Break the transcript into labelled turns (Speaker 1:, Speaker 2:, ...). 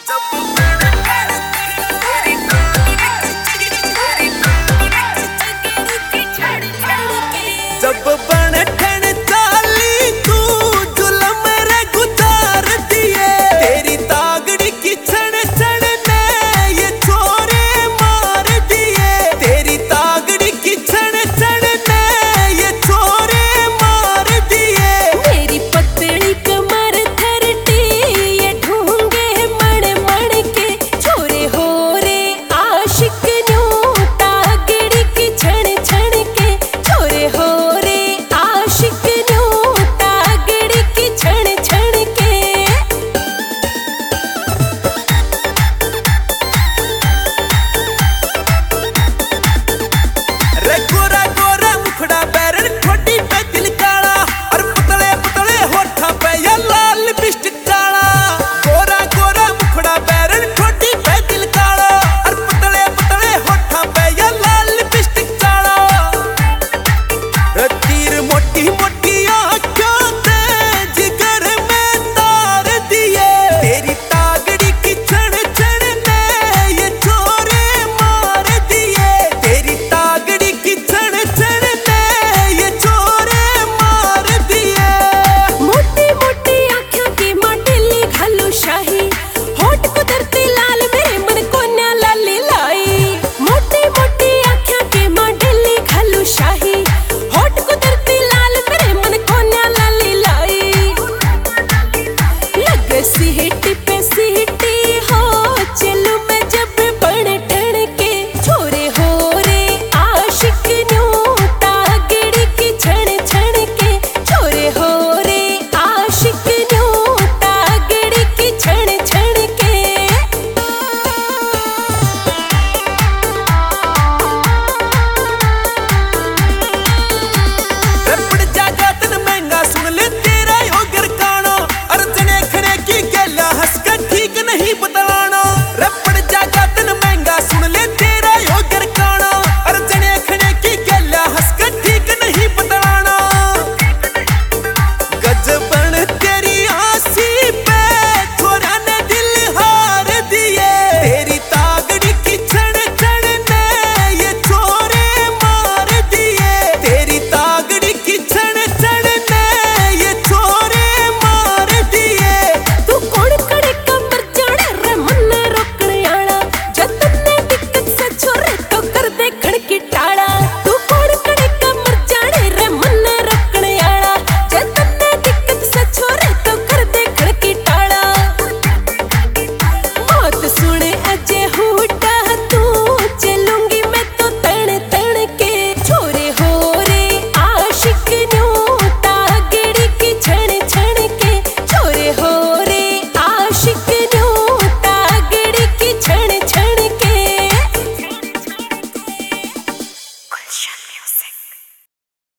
Speaker 1: जब बन ठन चाली तू जुलम रे गुजार दिए, तेरी तागड़ी की छण छण ने ये छोरे मार दिए, तेरी तागड़ी की छण छण ने ये छोरे मार दिए।
Speaker 2: मेरी पतली कमर थरटी ये ढूंगे मण मण के छोरे हो रे आशिक न्यू तागड़ी की छण छण के छोरे हो सी हिट